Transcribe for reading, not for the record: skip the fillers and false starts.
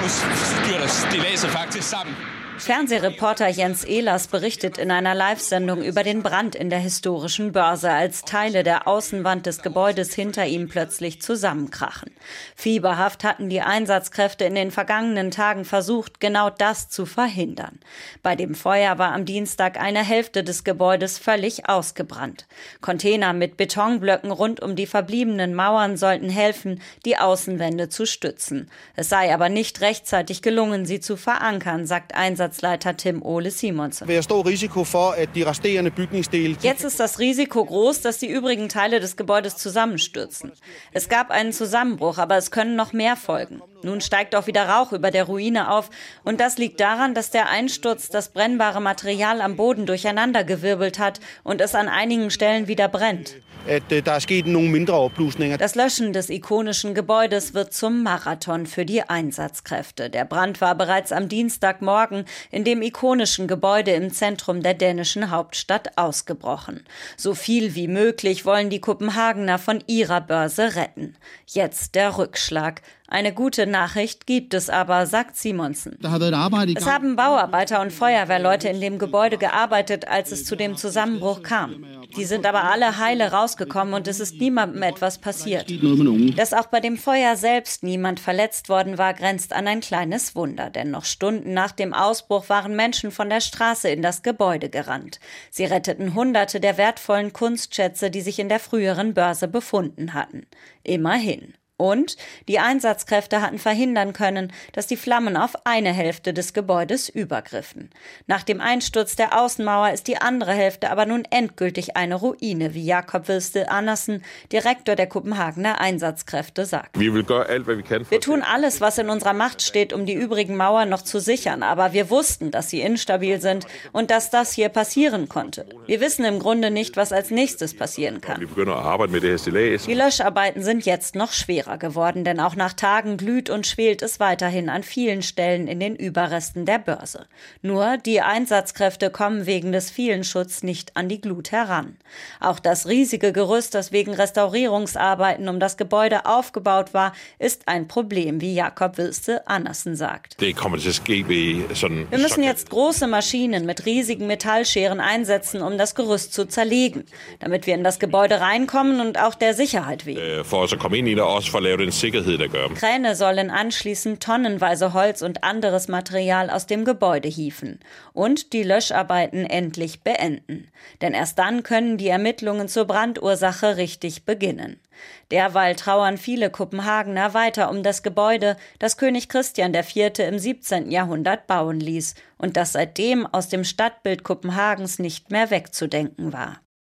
Fernsehreporter Jens Ehlers berichtet in einer Live-Sendung über den Brand in der historischen Börse, als Teile der Außenwand des Gebäudes hinter ihm plötzlich zusammenkrachen. Fieberhaft hatten die Einsatzkräfte in den vergangenen Tagen versucht, genau das zu verhindern. Bei dem Feuer war am Dienstag eine Hälfte des Gebäudes völlig ausgebrannt. Container mit Betonblöcken rund um die verbliebenen Mauern sollten helfen, die Außenwände zu stützen. Es sei aber nicht rechtzeitig gelungen, sie zu verankern, sagt Einsatzleiter Tim Ole Simonsen. Jetzt ist das Risiko groß, dass die übrigen Teile des Gebäudes zusammenstürzen. Es gab einen Zusammenbruch, aber es können noch mehr folgen. Nun steigt auch wieder Rauch über der Ruine auf und das liegt daran, dass der Einsturz das brennbare Material am Boden durcheinandergewirbelt hat und es an einigen Stellen wieder brennt. Das Löschen des ikonischen Gebäudes wird zum Marathon für die Einsatzkräfte. Der Brand war bereits am Dienstagmorgen in dem ikonischen Gebäude im Zentrum der dänischen Hauptstadt ausgebrochen. So viel wie möglich wollen die Kopenhagener von ihrer Börse retten. Jetzt der Rückschlag. Eine gute Nachricht gibt es aber, sagt Simonsen. Es haben Bauarbeiter und Feuerwehrleute in dem Gebäude gearbeitet, als es zu dem Zusammenbruch kam. Die sind aber alle heile rausgekommen und es ist niemandem etwas passiert. Dass auch bei dem Feuer selbst niemand verletzt worden war, grenzt an ein kleines Wunder. Denn noch Stunden nach dem Ausbruch waren Menschen von der Straße in das Gebäude gerannt. Sie retteten Hunderte der wertvollen Kunstschätze, die sich in der früheren Börse befunden hatten. Immerhin. Und die Einsatzkräfte hatten verhindern können, dass die Flammen auf eine Hälfte des Gebäudes übergriffen. Nach dem Einsturz der Außenmauer ist die andere Hälfte aber nun endgültig eine Ruine, wie Jakob Wilste Andersen, Direktor der Kopenhagener Einsatzkräfte, sagt. Wir tun alles, was in unserer Macht steht, um die übrigen Mauern noch zu sichern, aber wir wussten, dass sie instabil sind und dass das hier passieren konnte. Wir wissen im Grunde nicht, was als nächstes passieren kann. Die Löscharbeiten sind jetzt noch schwerer geworden, denn auch nach Tagen glüht und schwelt es weiterhin an vielen Stellen in den Überresten der Börse. Nur die Einsatzkräfte kommen wegen des vielen Schutzes nicht an die Glut heran. Auch das riesige Gerüst, das wegen Restaurierungsarbeiten um das Gebäude aufgebaut war, ist ein Problem, wie Jakob Wilste Andersen sagt. Wir müssen jetzt große Maschinen mit riesigen Metallscheren einsetzen, um das Gerüst zu zerlegen, damit wir in das Gebäude reinkommen und auch der Sicherheit wegen. Kräne sollen anschließend tonnenweise Holz und anderes Material aus dem Gebäude hieven und die Löscharbeiten endlich beenden. Denn erst dann können die Ermittlungen zur Brandursache richtig beginnen. Derweil trauern viele Kopenhagener weiter um das Gebäude, das König Christian IV. Im 17. Jahrhundert bauen ließ und das seitdem aus dem Stadtbild Kopenhagens nicht mehr wegzudenken war.